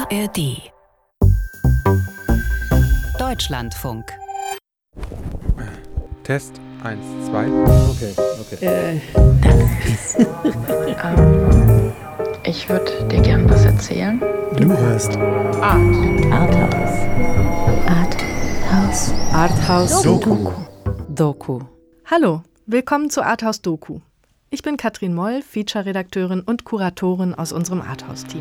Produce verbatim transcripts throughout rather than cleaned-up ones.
A R D Deutschlandfunk. Test eins, zwei. Okay, okay. Äh. ähm, ich würde dir gern was erzählen. Du hörst Art. Arthouse. Arthouse. Arthouse Doku. Doku. Hallo, willkommen zu Arthouse Doku. Ich bin Katrin Moll, Feature-Redakteurin und Kuratorin aus unserem Arthouse-Team.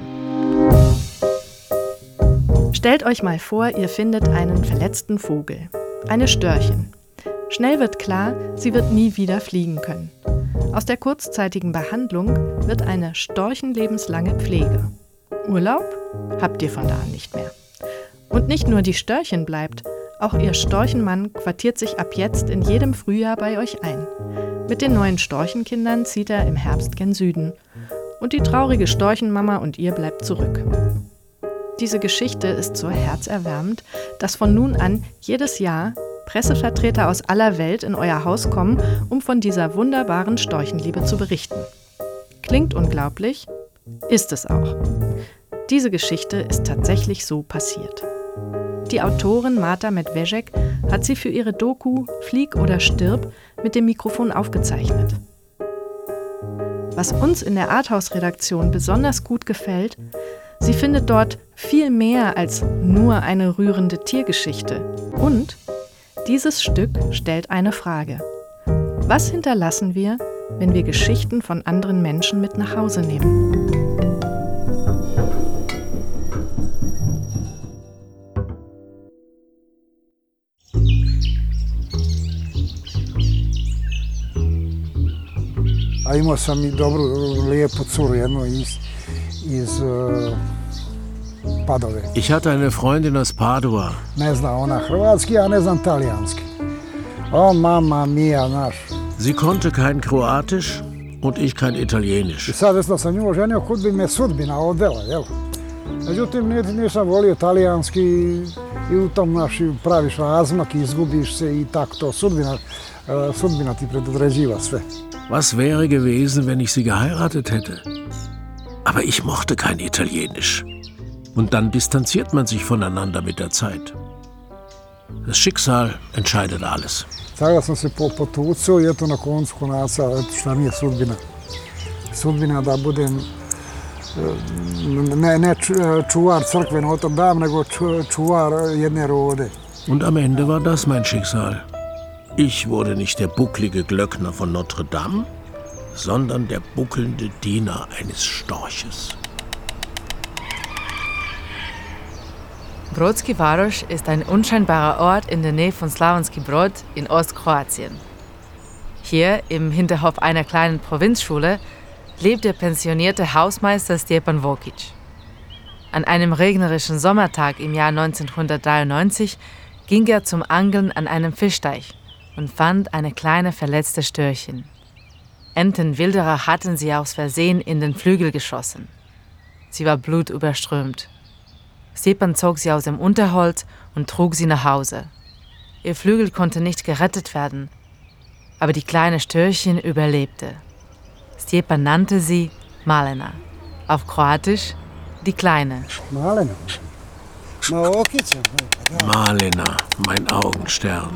Stellt euch mal vor, ihr findet einen verletzten Vogel, eine Störchen. Schnell wird klar, sie wird nie wieder fliegen können. Aus der kurzzeitigen Behandlung wird eine storchenlebenslange Pflege. Urlaub habt ihr von da an nicht mehr. Und nicht nur die Störchen bleibt, auch ihr Storchenmann quartiert sich ab jetzt in jedem Frühjahr bei euch ein. Mit den neuen Storchenkindern zieht er im Herbst gen Süden. Und die traurige Storchenmama und ihr bleibt zurück. Diese Geschichte ist so herzerwärmend, dass von nun an jedes Jahr Pressevertreter aus aller Welt in euer Haus kommen, um von dieser wunderbaren Storchenliebe zu berichten. Klingt unglaublich, ist es auch. Diese Geschichte ist tatsächlich so passiert. Die Autorin Marta Medvešek hat sie für ihre Doku Flieg oder stirb mit dem Mikrofon aufgezeichnet. Was uns in der Arthouse-Redaktion besonders gut gefällt, sie findet dort viel mehr als nur eine rührende Tiergeschichte. Und dieses Stück stellt eine Frage. Was hinterlassen wir, wenn wir Geschichten von anderen Menschen mit nach Hause nehmen? A imao sam i dobru, lijepu curu, jednu iz, iz uh, Padove. Ich hatte eine Freundin aus Padua. Ne zna ona hrvatski, ja ne znam talijanski. Oh, mama mia, naš. Sie konnte kein Kroatisch und ich kein Italienisch. I sad da sam nju oženio, kud bi me sudbina odvela, jel? Međutim, nisam volio talijanski i u tom naši praviš razmak, izgubiš se i tako to. Sudbina, uh, sudbina ti predodređiva sve. Was wäre gewesen, wenn ich sie geheiratet hätte? Aber ich mochte kein Italienisch. Und dann distanziert man sich voneinander mit der Zeit. Das Schicksal entscheidet alles. Sada sam se potucao i eto na koncu konaca, šta mi je sudbina. Sudbina da budem ne, ne čuvar crkve Notre Dame, nego čuvar jedne rode. Und am Ende war das mein Schicksal. Ich wurde nicht der bucklige Glöckner von Notre Dame, sondern der buckelnde Diener eines Storches. Brodski Varoš ist ein unscheinbarer Ort in der Nähe von Slavonski Brod in Ostkroatien. Hier, im Hinterhof einer kleinen Provinzschule, lebt der pensionierte Hausmeister Stjepan Vokić. An einem regnerischen Sommertag im Jahr neunzehnhundertdreiundneunzig ging er zum Angeln an einem Fischteich und fand eine kleine verletzte Störchen. Entenwilderer hatten sie aus Versehen in den Flügel geschossen. Sie war blutüberströmt. Stjepan zog sie aus dem Unterholz und trug sie nach Hause. Ihr Flügel konnte nicht gerettet werden, aber die kleine Störchen überlebte. Stjepan nannte sie Malena, auf Kroatisch die Kleine. Malena. Malena, mein Augenstern.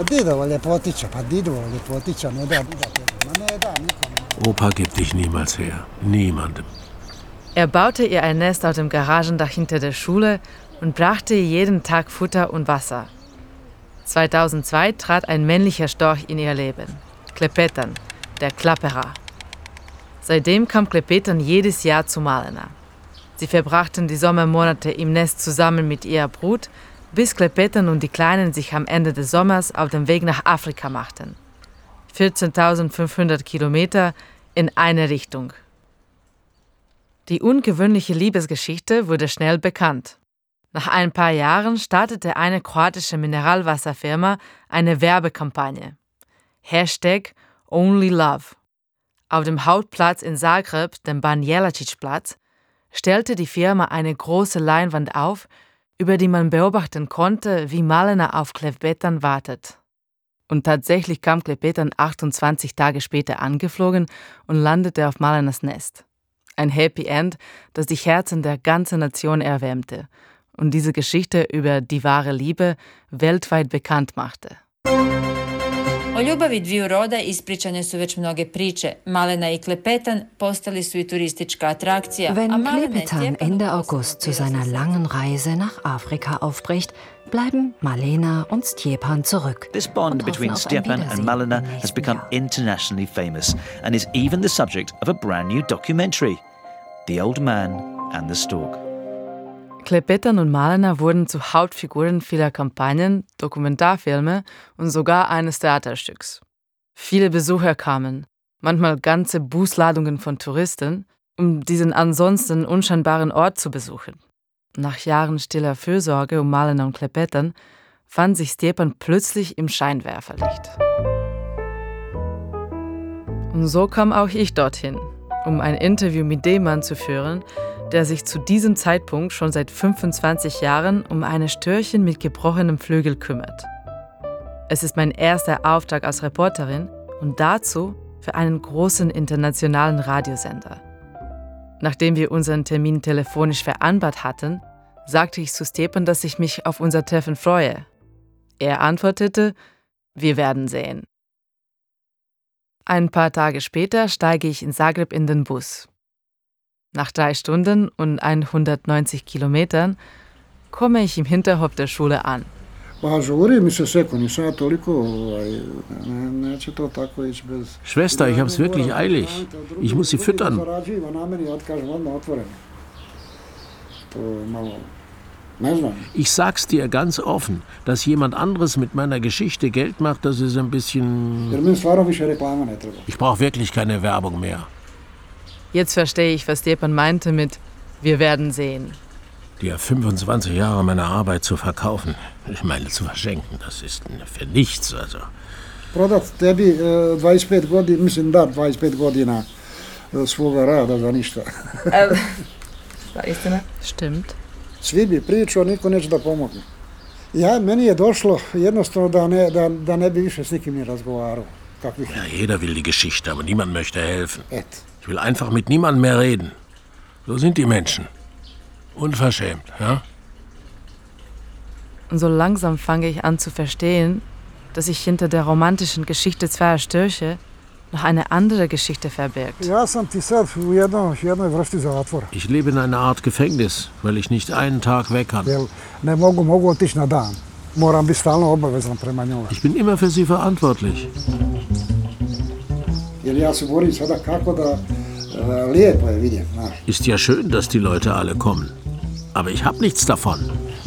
Opa gibt dich niemals her. Niemandem. Er baute ihr ein Nest auf dem Garagendach hinter der Schule und brachte ihr jeden Tag Futter und Wasser. zweitausendzwei trat ein männlicher Storch in ihr Leben, Klepetan, der Klapperer. Seitdem kam Klepetan jedes Jahr zu Malena. Sie verbrachten die Sommermonate im Nest zusammen mit ihrer Brut, bis Klepetan und die Kleinen sich am Ende des Sommers auf den Weg nach Afrika machten. vierzehntausendfünfhundert Kilometer in eine Richtung. Die ungewöhnliche Liebesgeschichte wurde schnell bekannt. Nach ein paar Jahren startete eine kroatische Mineralwasserfirma eine Werbekampagne. Hashtag Only Love. Auf dem Hauptplatz in Zagreb, dem Ban Jelačić-Platz, stellte die Firma eine große Leinwand auf, über die man beobachten konnte, wie Malena auf Klepetan wartet. Und tatsächlich kam Klepetan achtundzwanzig Tage später angeflogen und landete auf Malenas Nest. Ein Happy End, das die Herzen der ganzen Nation erwärmte. und diese Geschichte über die wahre Liebe weltweit bekannt machte. O ljubavi dviju roda ispričane su već mnoge priče. Malena i Klepetan postali su i turistička atrakcija. Wenn Klepetan Ende August zu seiner langen Reise nach Afrika aufbricht, bleiben Malena und Stjepan zurück. This bond between Stjepan and Malena has become internationally famous and is even the subject of a brand new documentary, The Old Man and the Stork. Klepetan und Malena wurden zu Hauptfiguren vieler Kampagnen, Dokumentarfilme und sogar eines Theaterstücks. Viele Besucher kamen, manchmal ganze Busladungen von Touristen, um diesen ansonsten unscheinbaren Ort zu besuchen. Nach Jahren stiller Fürsorge um Malena und Klepetan fand sich Stjepan plötzlich im Scheinwerferlicht. Und so kam auch ich dorthin, um ein Interview mit dem Mann zu führen, der sich zu diesem Zeitpunkt schon seit fünfundzwanzig Jahren um eine Störchen mit gebrochenem Flügel kümmert. Es ist mein erster Auftrag als Reporterin und dazu für einen großen internationalen Radiosender. Nachdem wir unseren Termin telefonisch vereinbart hatten, sagte ich zu Stjepan, dass ich mich auf unser Treffen freue. Er antwortete, wir werden sehen. Ein paar Tage später steige ich in Zagreb in den Bus. Nach drei Stunden und hundertneunzig Kilometern komme ich im Hinterhof der Schule an. Schwester, ich hab's wirklich eilig. Ich muss sie füttern. Ich sag's dir ganz offen, dass jemand anderes mit meiner Geschichte Geld macht, das ist ein bisschen... Ich brauche wirklich keine Werbung mehr. Jetzt verstehe ich, was Stjepan meinte mit wir werden sehen. Dir fünfundzwanzig Jahre meiner Arbeit zu verkaufen, ich meine zu verschenken, das ist für nichts, also. Prodat tebi dvadeset godina, mislim da dvadeset godina svoga rada za ništa. Stimmt. Svi bi pričao, niko neće da pomogne. Ja, meni je došlo jednostavno da ne, da, da ne bi više s nikim ni razgovarao. Ja, jeder will die Geschichte, aber niemand möchte helfen. Ich will einfach mit niemandem mehr reden. So sind die Menschen. Unverschämt, ja? Und so langsam fange ich an zu verstehen, dass sich hinter der romantischen Geschichte zweier Störche noch eine andere Geschichte verbirgt. Ich lebe in einer Art Gefängnis, weil ich nicht einen Tag weg kann. Ich bin immer für sie verantwortlich. Ist ja schön, dass die Leute alle kommen. Aber ich habe nichts davon.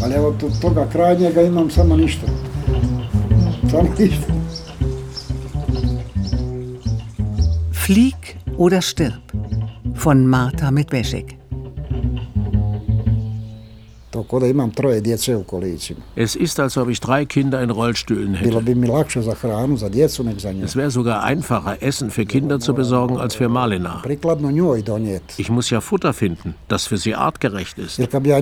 Flieg oder stirb von Marta Medvešek. Es ist, als ob ich drei Kinder in Rollstühlen hätte. Es wäre sogar einfacher, Essen für Kinder zu besorgen, als für Malena. Ich muss ja Futter finden, das für sie artgerecht ist.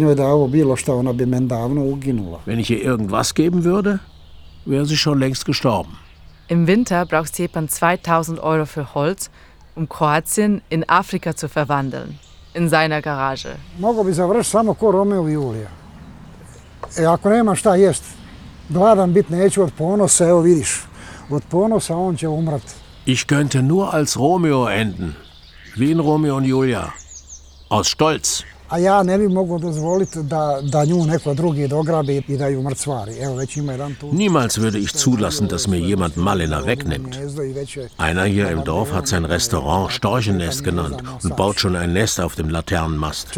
Wenn ich ihr irgendwas geben würde, wäre sie schon längst gestorben. Im Winter braucht Stjepan zweitausend Euro für Holz, um Kroatien in Afrika zu verwandeln. In seiner Garage. Mogo bi završiti samo ko Romeo i Julija. E, ako nema šta jest, gladan bit neću od ponosa, evo vidiš, od ponosa on će umrat. Ich könnte nur als Romeo enden, wie in Romeo und Julia, aus Stolz. A ja ne bi mogao dozvoliti da, da nju neko drugi dograbi i da ju mrcvari. Evo, već ima jedan tu. Niemals würde ich zulassen, dass mir jemand Malena wegnimmt. Einer hier im Dorf hat sein Restaurant Storchennest genannt und baut schon ein Nest auf dem Laternenmast.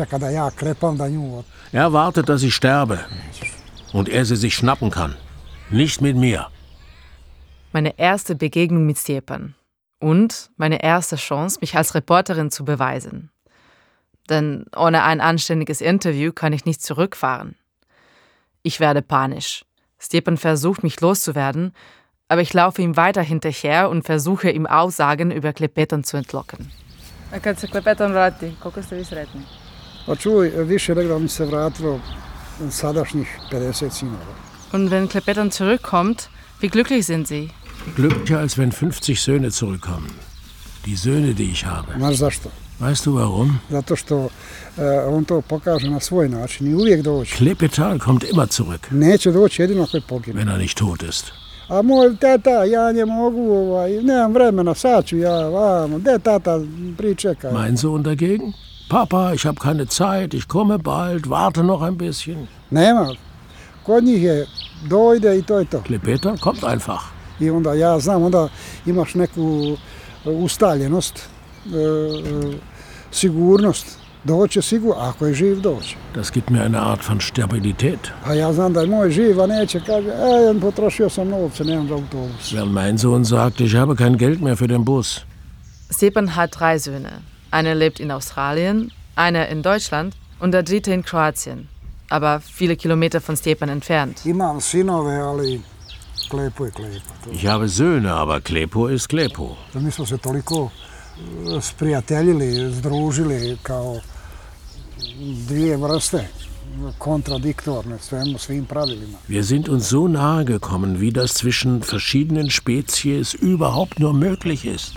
Er wartet, dass ich sterbe und er sie sich schnappen kann. Nicht mit mir. Meine erste Begegnung mit Stjepan und meine erste Chance, mich als Reporterin zu beweisen. Denn ohne ein anständiges Interview kann ich nicht zurückfahren. Ich werde panisch. Stjepan versucht, mich loszuwerden, aber ich laufe ihm weiter hinterher und versuche, ihm Aussagen über Klepetan zu entlocken. Kad se Klepetan vrati, koliko ste vi sretni? Pa čuj, više nego da mi se vratilo sadašnjih pedeset sinova. Und wenn Klepetan zurückkommt, wie glücklich sind Sie? Glücklicher, als wenn fünfzig Söhne zurückkommen. Die Söhne, die ich habe. Znaš zašto? Weißt du warum? Zato što uh, on to pokaže na svoj način i uvijek dođe. Klepetal kommt immer zurück. Neće doći jedino ako je pogine. Wenn er nicht tot ist. A moj tata, ja ne mogu, ovaj, nemam vremena, sad ću ja vamo. Gde tata, pričekaj. Mein Sohn dagegen? Papa, ich habe keine Zeit, ich komme bald, warte noch ein bisschen. Nema. Kod njih je dojde i to je to. Klepetal kommt einfach. I onda ja znam, onda imaš neku ustaljenost, e, sigurnost. Doće sigurno, ako je živ, doće. Das gibt mir eine Art von Stabilität. A ja znam da je moj živ, a neće, kaže, e, potrošio sam novce, nemam za autobus. Wenn mein Sohn sagt, ich habe kein Geld mehr für den Bus. Stjepan hat drei Söhne. Einer lebt in Australien, einer in Deutschland und der dritte in Kroatien. Aber viele Kilometer von Stjepan entfernt. Imam sinove, ali Klepo je Klepo. Ich habe Söhne, aber Klepo ist Klepo. Mi smo se toliko sprijateljili, združili kao dvije vrste, kontradiktorne svemu, svim pravilima. Wir sind uns so nahe gekommen, wie das zwischen verschiedenen Spezies überhaupt nur möglich ist.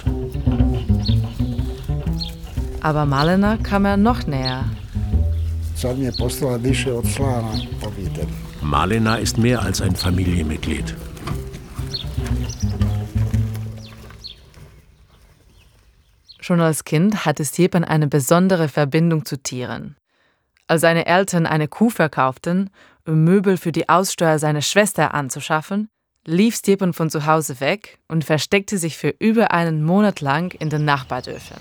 Aber Malena kam er noch näher. Sad mi je postala više od člana obitelji. Malena ist mehr als ein Familienmitglied. Schon als Kind hatte Stjepan eine besondere Verbindung zu Tieren. Als seine Eltern eine Kuh verkauften, um Möbel für die Aussteuer seiner Schwester anzuschaffen, lief Stjepan von zu Hause weg und versteckte sich für über einen Monat lang in den Nachbardörfern.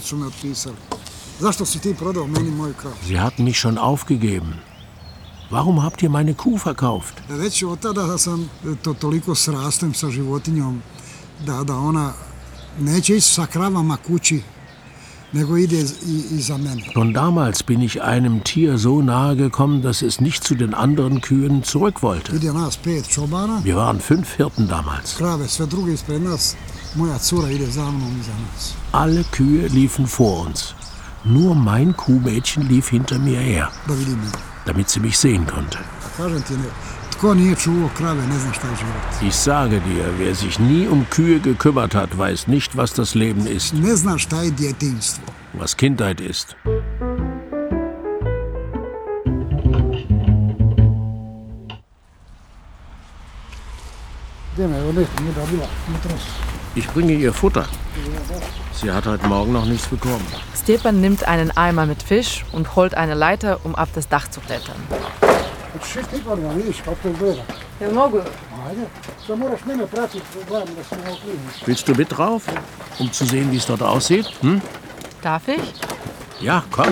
Sie hatten mich schon aufgegeben. Warum habt ihr meine Kuh verkauft? Već od tada sam to toliko srastem sa životinjom da da ona neće ići sa kravama kući, nego ide i za mene. Schon damals bin ich einem Tier so nahe gekommen, dass es nicht zu den anderen Kühen zurück wollte. Ide nas pet čobana. Wir waren fünf Hirten damals. Krave, sve druge ispred nas. Moja cura ide za mnom iza nas. Alle Kühe liefen vor uns. Nur mein Kuhmädchen lief hinter mir her, damit sie mich sehen konnte. Kažem ti, tko nije čuvao krave, ne zna šta je život. Ich sage dir, wer sich nie um Kühe gekümmert hat, weiß nicht, was das Leben ist. Ne zna šta je djetinjstvo. Was Kindheit ist. Ich bringe ihr Futter. Sie hat heute Morgen noch nichts bekommen. Stjepan nimmt einen Eimer mit Fisch und holt eine Leiter, um auf das Dach zu klettern. Willst du mit drauf, um zu sehen, wie es dort aussieht? Hm? Darf ich? Ja, komm.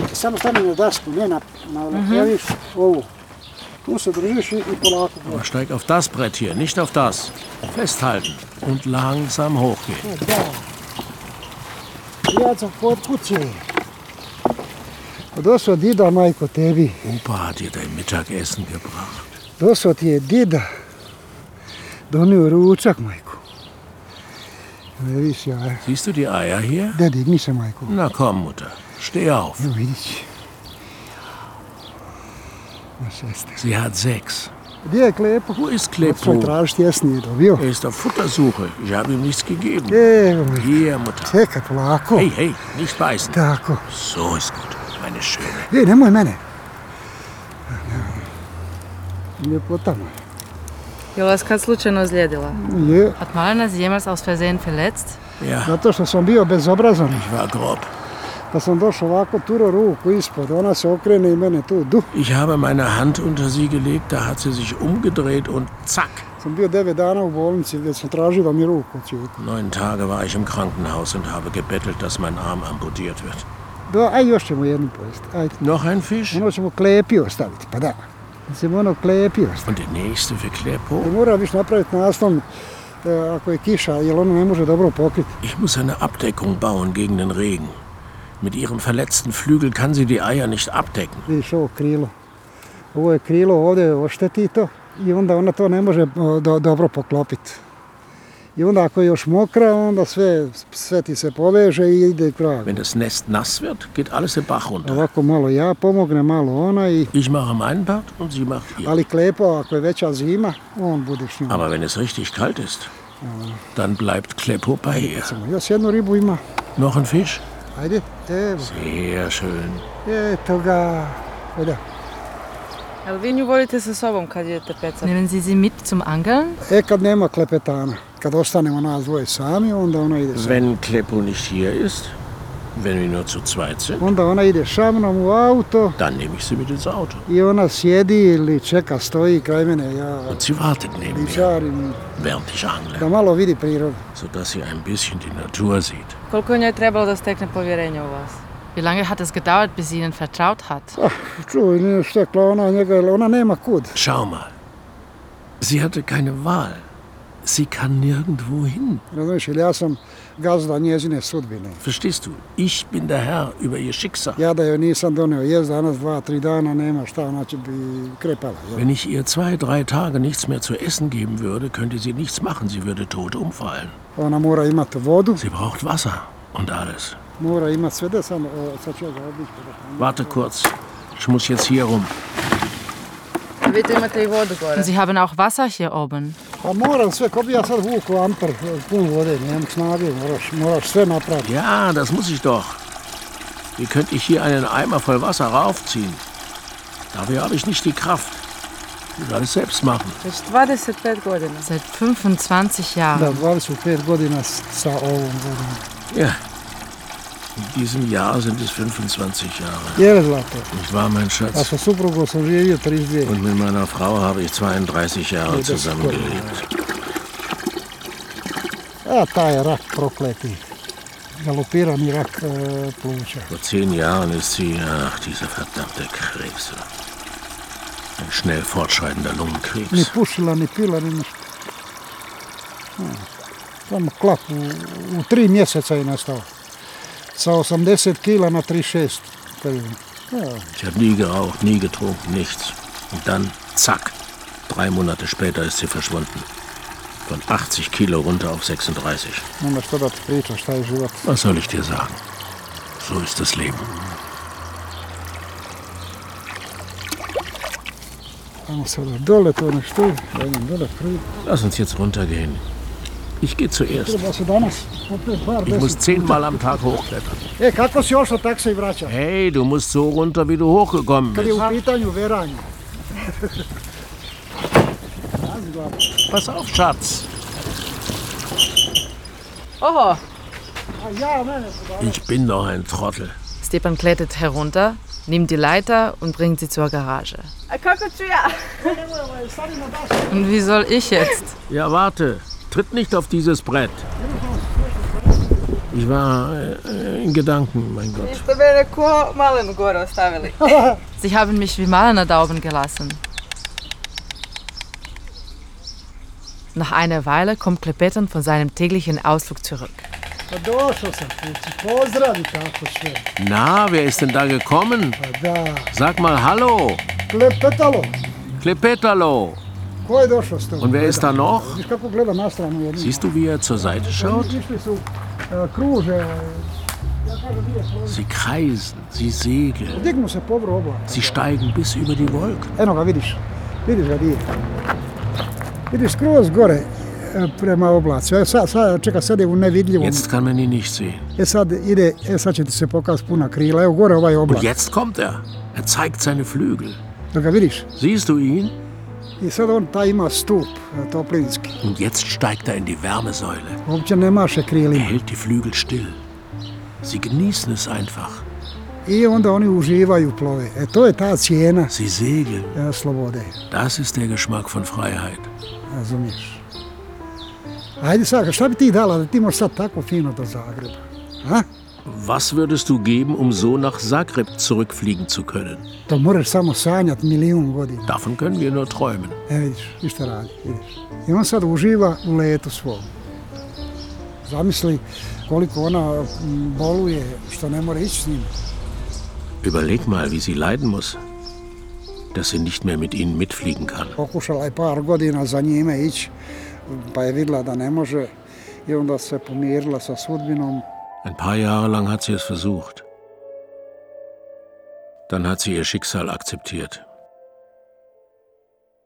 Aber steig auf das Brett hier, nicht auf das. Festhalten und langsam hochgehen. Ja sam kod kuće. Došao dida, majko, tebi. Opa hat dir dein Mittagessen gebracht. Došao ti je dida. Donio ručak, majko. Ne vidiš ja. Siehst du die Eier hier? Da, digni se, majko. Na komm, Mutter. Steh auf. Evo vidiš. Sie hat sechs. Gdje je Klepo? Wo ist Klepo? Er ist auf Futtersuche. Ich habe ihm nichts gegeben. Evo, hier, Mutter. Čekaj, polako. Hey, hey, nicht beißen. Tako. So ist gut, meine Schöne. Ej, nemoj mene. Ljepota moja. Je vas kad slučajno ozlijedila? Je. Hat Malena sie jemals aus Versehen verletzt? Ja. Zato što sam bio bezobrazan. Ich war grob. Pa sam došao ovako, turo ruku ispod, ona se okrene i mene tu, du. Ich habe meine Hand unter sie gelegt, da hat sie sich umgedreht und zack. Sam bio devet dana u bolnici gdje sam tražio da mi ruku odsjeku. Neun Tage war ich im Krankenhaus und habe gebettelt, dass mein Arm amputiert wird. Da, aj još ćemo jednu pojesti, ajde. Noch ein Fisch? Ono ćemo Klepio staviti, pa da. Ćemo ono Klepio staviti. Und der nächste für Klepo? I mora viš napraviti naslon, ako je kiša, jer ono ne može dobro pokriti. Ich muss eine Abdeckung bauen gegen den Regen. Mit ihrem verletzten Flügel kann sie die Eier nicht abdecken. Vidiš ovo krilo. Ovo je krilo ovdje oštetito i onda ona to ne može do, dobro poklopiti. I onda ako je još mokra, onda sve, sve ti se poveže i ide kragu. Wenn das Nest nass wird, geht alles den Bach runter. Ovako malo ja pomogne, malo ona i... Ich mache meinen Part und sie macht ihr. Ali Klepo, ako je veća zima, on bude s njom. Aber wenn es richtig kalt ist, dann bleibt Klepo bei ihr. Još jednu ribu ima. Noch ein Fisch? Ajde, evo. Sehr schön. Eto ga. Ajde. Jel vi nju volite sa sobom kad idete pecati? Nehmen Sie sie mit zum Angeln? E, kad nema klepetana, kad ostanemo nas dvoje sami, onda ona ide sa Wenn Kleppo nicht hier ist, wenn wir nur zu zweit sind, Onda ona ide sa mnom u auto dann nehme ich sie mit ins Auto. i ona sjedi ili čeka, stoji kraj mene. Ja Und sie wartet neben mir, dičarim während ich angle, da malo vidi prirodu. sodass sie ein bisschen die Natur sieht. Koliko je njoj trebalo da stekne povjerenje u vas? Wie lange hat es gedauert, bis sie Ihnen vertraut hat? Ah, čuj, nije stekla ona njega, jer ona nema kud. Schau mal, sie hatte keine Wahl. Sie kann nirgendwo hin. Razumiješ, jer ja sam gazda njezine sudbine. Verstehst du? Ich bin der Herr über ihr Schicksal. Ja da joj nisam donio jest danas, dva, tri dana, nema šta, ona će bi krepala. Ja. Wenn ich ihr zwei, drei Tage nichts mehr zu essen geben würde, könnte sie nichts machen. Sie würde tot umfallen. Ona mora imati vodu. Sie braucht Wasser und alles. Mora imati sve, da samo sa čega obići. Warte kurz, ich muss jetzt hier rum. Vi tu imate i vodu gore. Und Sie haben auch Wasser hier oben. Pa moram sve, ko bi ja sad vuku amper pun vode, nemam snage, moraš, moraš sve napraviti. Ja, das muss ich doch. Wie könnte ich hier einen Eimer voll Wasser raufziehen? Dafür habe ich nicht die Kraft. Ich will alles selbst machen. Već dvadeset pet godina. Seit fünfundzwanzig Jahren. Da, dvadeset pet godina sa ovom vodom. Ja, in diesem Jahr sind es fünfundzwanzig Jahre. Jel, Zlato? Nicht wahr, mein A Schatz? sa suprugom sam živio trideset dvije. Und mit meiner Frau habe ich zweiunddreißig Jahre das ist zusammengelebt. A taj rak prokleti. Galopirani rak e, pluća. Vor zehn Jahren ist sie, ach, diese verdammte Krebs. Ein schnell fortschreitender Ni Lungenkrebs. pušila, ni pila, ni ništa. Samo klap u, u tri mjeseca je nastao. Sa osamdeset kila na trideset šest. Ja. Ich habe nie geraucht, nie getrunken, nichts. Und dann, zack, drei Monate später ist sie verschwunden. Von achtzig Kilo runter auf sechsunddreißig. Nema što da ti priča, šta je život. Was soll ich dir sagen? So ist das Leben. Ajmo sada dole, to ne štuj. Ajmo dole, prvi. Lass uns jetzt runtergehen. Ich gehe zuerst. Treba se danas opet bar Ich muss deset. zehnmal am Tag hochklettern. E, kako si ošao, tak se i vraća. Hey, du musst so runter, wie du hochgekommen Kad je bist. u pitanju veranje. Pass auf, Schatz. Oho, A ja, mene su danas. Ich bin doch ein Trottel. Stepan klettert herunter, nimmt die Leiter und bringt sie zur Garage. a kako ću ja? Und wie soll ich jetzt? Ja, warte. Tritt nicht auf dieses Brett. Ich war äh, in Gedanken, mein Gott. Niste mene ko malenu gore ostavili. Sie haben mich wie Malena da oben gelassen. Nach einer Weile kommt Klepetan von seinem täglichen Ausflug zurück. Pa došao sam, kući, pozdravi tako sve. Na, wer ist denn da gekommen? Pa da, Sag mal Hallo. klepetalo. Klepetalo. Ko je došao s tobom? Und wer ist da noch? Viš kako gleda na stranu jednu. Siehst du, wie er zur Seite schaut? Išli su, e, kruže, ja kažem, nije slovo. Sie kreisen, sie segeln, Dignu se povru oblak. sie steigen bis über die Wolken. Eno ga vidiš, vidiš ga nije. Vidiš skroz gore e, prema oblacu. E, sad, sad, čeka, sad je u nevidljivom. Jetzt kann man ihn nicht sehen. E sad ide, e sad će ti se pokazati puna krila. Evo gore ovaj oblak. Und jetzt kommt er. Er zeigt seine Flügel. Da ga vidiš. Siehst du ihn? I sad on taj ima stup e, toplinski. Und jetzt steigt er in die Wärmesäule. Uopće ne maše Er krilima. hält die Flügel still. Sie genießen es einfach. I onda oni uživaju plove. E to je ta cijena Sie segeln. e, slobode. Das ist der Geschmack von Freiheit. Razumiješ? Ajde sad, šta bi ti dala da ti možeš sad tako fino do Zagreba? A? Was würdest du geben, um so nach Zagreb zurückfliegen zu können? To moraš samo sanjati milijun godina. Davon können wir nur träumen. E vidiš, i šta radi, vidiš. I on sad uživa u letu svom. Zamisli koliko ona m, boluje što ne mora ići s njim. Überleg mal, wie sie leiden muss, dass sie nicht mehr mit ihnen mitfliegen kann. Pokušala je par godina za njime ići, pa je vidjela da ne može i onda se pomirila sa sudbinom. Ein paar Jahre lang hat sie es versucht. Dann hat sie ihr Schicksal akzeptiert.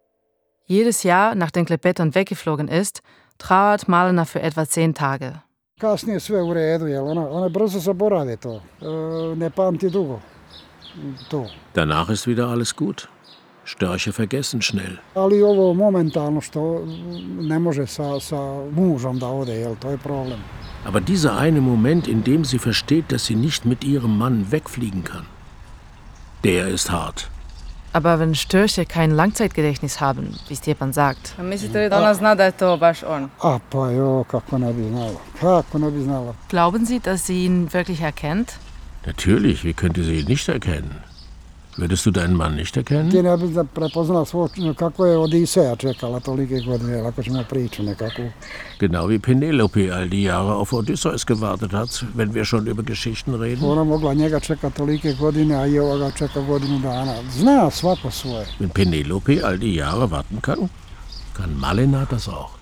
Jedes Jahr, nachdem Klepetan weggeflogen ist, trauert Malena für etwa zehn Tage. Kasnije sve u redu, jer ona, ona brzo zaborave to. E, ne pamti dugo to. Danach ist wieder alles gut. Störche vergessen schnell. Ali ovo momentalno što ne može sa, sa mužom da ode, jel, to je problem. Aber dieser eine Moment, in dem sie versteht, dass sie nicht mit ihrem Mann wegfliegen kann, der ist hart. Aber wenn Störche kein Langzeitgedächtnis haben, wie Stjepan sagt. Mislite li da ona zna da je to baš on? A pa jo, kako ne bi znala. Kako ne bi znala. Glauben Sie, dass sie ihn wirklich erkennt? Natürlich, wie könnte sie ihn nicht erkennen? Würdest du deinen Mann nicht erkennen? Ti ne bi da prepoznala svoj, kako je Odiseja čekala tolike godine, ako ćemo priču nekakvu. Genau wie Penelope all die Jahre auf Odysseus gewartet hat, wenn wir schon über Geschichten reden. Ona mogla njega čekati tolike godine, a i ovoga čeka godinu dana. Zna svako svoje. Wenn Penelope all die Jahre warten kann, kann Malena das auch.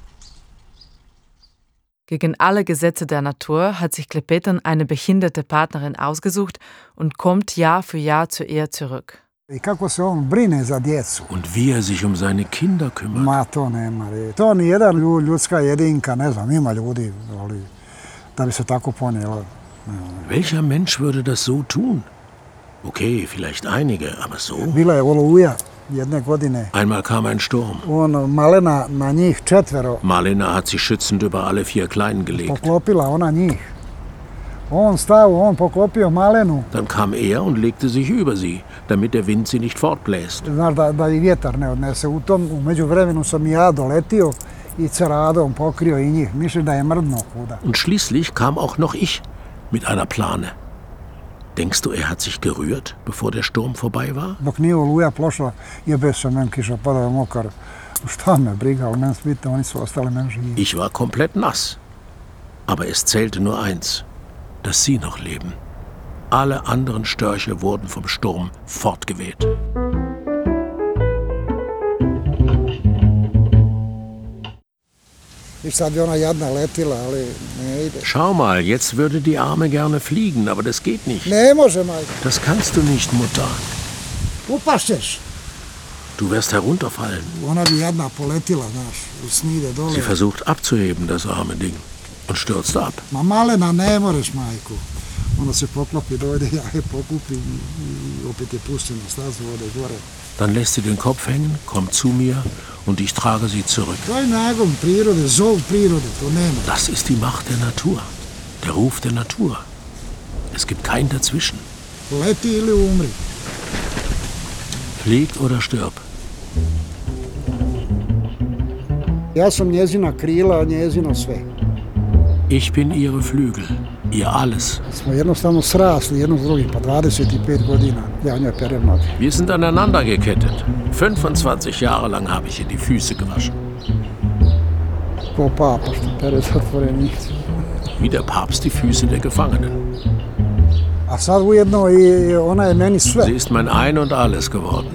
Gegen alle Gesetze der Natur hat sich Klepetan eine behinderte Partnerin ausgesucht und kommt Jahr für Jahr zu ihr zurück. I kako se on brine za djecu. Und wie er sich um seine Kinder kümmert. Ma to nema. To ni jedan ljudska jedinka, ne znam, ima ljudi, ali da bi se tako ponijela. Welcher Mensch würde das so tun? Okay, vielleicht einige, aber so? Bila je oluja jedne godine. Einmal kam ein Sturm. On, Malena na njih četvero. Malena hat sich schützend über alle vier Kleinen gelegt. Poklopila ona njih. On stao, on poklopio Malenu. Dann kam er und legte sich über sie, damit der Wind sie nicht fortbläst. Znaš da, da i vjetar ne odnese. U tom, u međuvremenu sam i ja doletio i ceradom pokrio i njih. Mislim da je mrdno kuda. Und schließlich kam auch noch ich mit einer Plane. Denkst du, er hat sich gerührt, bevor der Sturm vorbei war? Dok nije oluja plošla, jebe se men kiša padao mokar. Šta me briga, ali men svite, oni su ostali men živi. Ich war komplett nass. Aber es zählte nur eins, dass sie noch leben. Alle anderen Störche wurden vom Sturm fortgeweht. I sad je ona jadna letila, ali ne ide. Schau mal, jetzt würde die Arme gerne fliegen, aber das geht nicht. Ne može, majka. Das kannst du nicht, Mutter. Upašćeš. Du wirst herunterfallen. Ona bi jadna poletila, znaš, u snide dole. Sie versucht abzuheben, das arme Ding, und stürzt ab. Ma Malena, ne moreš, majku. Ona se poklopi, dojde, ja je pokupi i opet je pusti na stazu, ode gore. Dann lässt sie den Kopf hängen, kommt zu mir und ich trage sie zurück. To je nagon prirode, zov prirode, to nema. Das ist die Macht der Natur, der Ruf der Natur. Es gibt kein Dazwischen. Leti ili umri. Flieg oder stirb. Ja sam njezina krila, njezino sve. Ich bin ihre Flügel, ihr alles. Smo jednostavno srasli jedno s drugim, pa dvadeset pet godina. Ja njoj perem noge. Wir sind aneinander gekettet. fünfundzwanzig Jahre lang habe ich ihr die Füße gewaschen. Ko papa što pere zatvorenici. Wie der Papst die Füße der Gefangenen. A sad ujedno i ona je meni sve. Sie ist mein Ein und Alles geworden.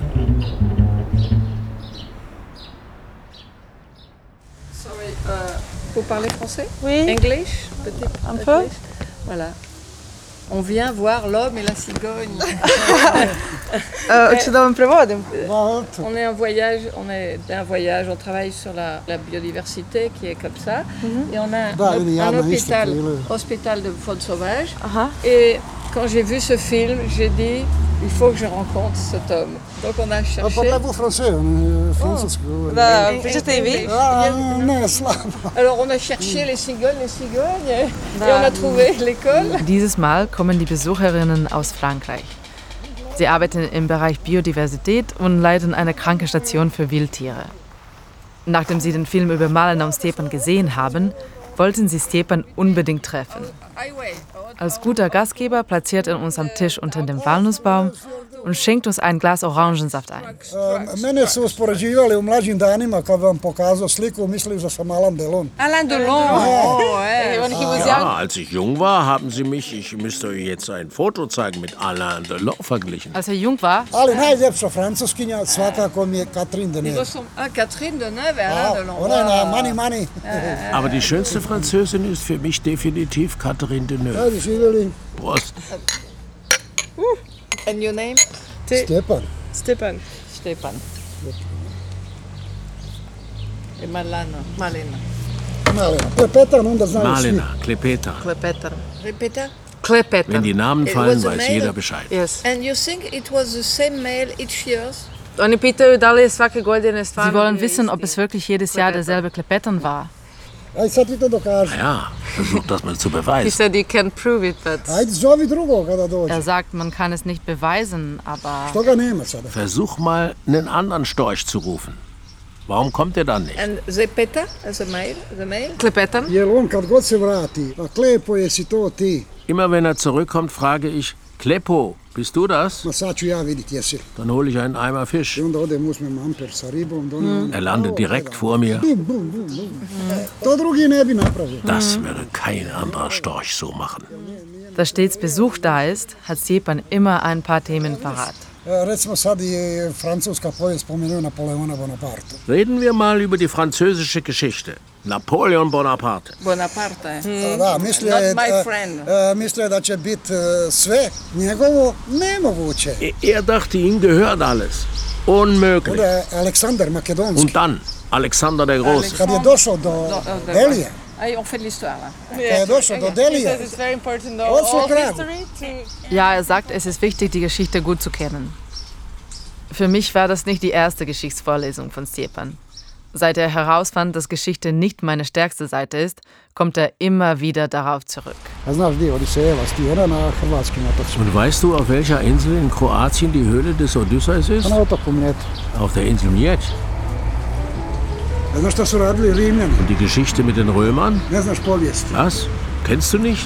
Sorry, uh, vous parlez français? Oui. English? Petit, un peu. Voilà. On vient voir l'homme et la cigogne. Hoću da vam prevodim? On est en voyage, on est un voyage, on travaille sur la, la biodiversité qui est comme ça. Mm-hmm. Et on a da, un, un hôpital, hôpital de faune sauvage. Uh-huh. Et quand j'ai vu ce film, j'ai dit, il faut que je rencontre cet homme. Donc on a cherché... Parlez-vous français? Francuski. Da, pričate i vi? Ne, slabo. Alors on a cherché les cigognes, les cigognes, et on a trouvé l'école. Dieses Mal kommen die Besucherinnen aus Frankreich. Sie arbeiten im Bereich Biodiversität und leiten eine Krankenstation für Wildtiere. Nachdem sie den Film über Malena und Stjepan gesehen haben, wollten sie Stjepan unbedingt treffen. Als guter Gastgeber platziert er uns am Tisch unter dem Walnussbaum und schenkt uns ein Glas Orangensaft ein. Mene su uspoređivali u mlađim danima kad vam pokazao sliku, mislili da sam Alain Delon. Alain Delon, oh, ja. Ja, als ich jung war, haben sie mich, ich müsste euch jetzt ein Foto zeigen, mit Alain Delon verglichen. Als er jung war? Ali najljepša francuskinja svakako mi je Catherine Deneuve. Ah, Catherine Deneuve, Alain Delon. Ona je na Money Money. Aber die schönste Französin ist für mich definitiv Catherine Deneuve. Ja, die Schülerin. Prost. And your name? Stjepan. Stjepan. Stjepan. Et Malena. Malena. Malena. Klepetan, onda znaju Malena, Klepetan. Klepetan. Klepetan? Klepetan. Wenn die Namen fallen, weiß jeder Bescheid. Yes. And you think it was the same male each year? Oni pitaju da li je svake godine stvarno... Sie wollen wissen, ob es wirklich jedes Jahr derselbe Klepetan war. Aj sad ti to dokaži. Ja, versuch das mal zu He beweisen. said you can't prove it, but... Ajde, zovi drugog kada dođe. Er sagt, man kann es nicht beweisen, aber... Što ga nema sada? Versuch mal, einen anderen Storch zu rufen. Warum kommt er dann nicht? And the peta, the male, the male? Klepetan? Jel on kad god se vrati, a Klepo, jesi to ti? Immer wenn er zurückkommt, frage ich, Kleppo, bist du das? Ma sad ću ja vidit jesi. Dann hole ich einen Eimer Fisch. I onda odem uzmem amper sa ribom. Mm. Er landet direkt vor mir. Bum, bum, bum, bum. To drugi ne bi napravio. Das würde kein anderer Storch so machen. Da stets Besuch da ist, hat Stjepan immer ein paar Themen parat. Recimo sad je francuska povijest spomenuo Napoleona Bonaparte. Reden wir mal über die französische Geschichte. Napoleon Bonaparte. Bonaparte. Mm. Da, mislio Not je, my friend. uh, mislio je da će biti uh, sve njegovo, nemoguće. Er dachte, ihm gehört alles. Unmöglich. Onda je Aleksandar Makedonski. Und dann Alexander der Große. Kad je došao do Delija. Ay, on fait l'histoire. Kad je došao do Delija. Ja, er sagt, es ist wichtig, die Geschichte gut zu kennen. Für mich war das nicht die erste Geschichtsvorlesung von Stjepan. Seit er herausfand, dass Geschichte nicht meine stärkste Seite ist, kommt er immer wieder darauf zurück. Und weißt du, auf welcher Insel in Kroatien die Höhle des Odysseus ist? Auf der Insel Mljet. Und die Geschichte mit den Römern? Was? Kennst du nicht?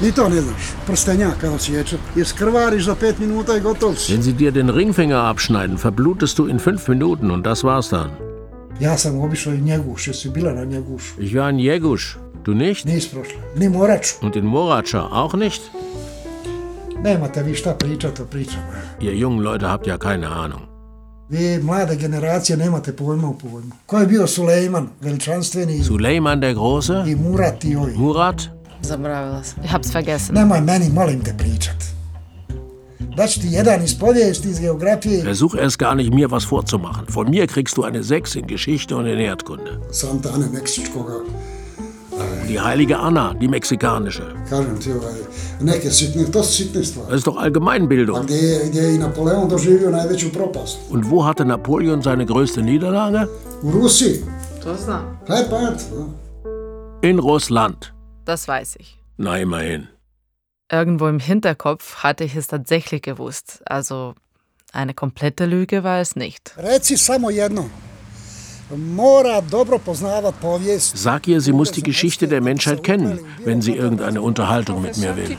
Wenn sie dir den Ringfinger abschneiden, verblutest du in fünf Minuten und das war's dann. Ja sam obišao i Njeguš, jesi bila na Njegušu? Ich war in Njeguš, du nicht? Nis prošla, ni Moraču. Und in Morača auch nicht? Nemate vi šta pričati o pričama. Ihr jungen Leute habt ja keine Ahnung. Vi mlada generacija nemate pojma o pojmu. Ko je bio Sulejman, veličanstveni? Sulejman der Große? I Murat i ovi. Murat? Zaboravila sam. Ich hab's vergessen. Nemoj meni, molim te, pričat. Daću ti jedan iz povijesti, iz geografije. Versuch erst gar nicht, mir was vorzumachen. Von mir kriegst du eine sechs in Geschichte und in Erdkunde. Santa Ana meksičkoga. Die heilige Anna, die mexikanische. Kažem ti, ovaj, neke sitne, to su sitne stvari. Das ist doch Allgemeinbildung. A gdje je, gdje je i Napoleon doživio najveću propast? Und wo hatte Napoleon seine größte Niederlage? U Rusiji. To znam. Taj pad. In Russland. Das weiß ich. Na, immerhin. Irgendwo im Hinterkopf hatte ich es tatsächlich gewusst. Also eine komplette Lüge war es nicht. Reci samo jedno. Mora dobro poznavat povijest. Sag ihr, sie muss die Geschichte der Menschheit kennen, wenn sie irgendeine Unterhaltung mit mir will.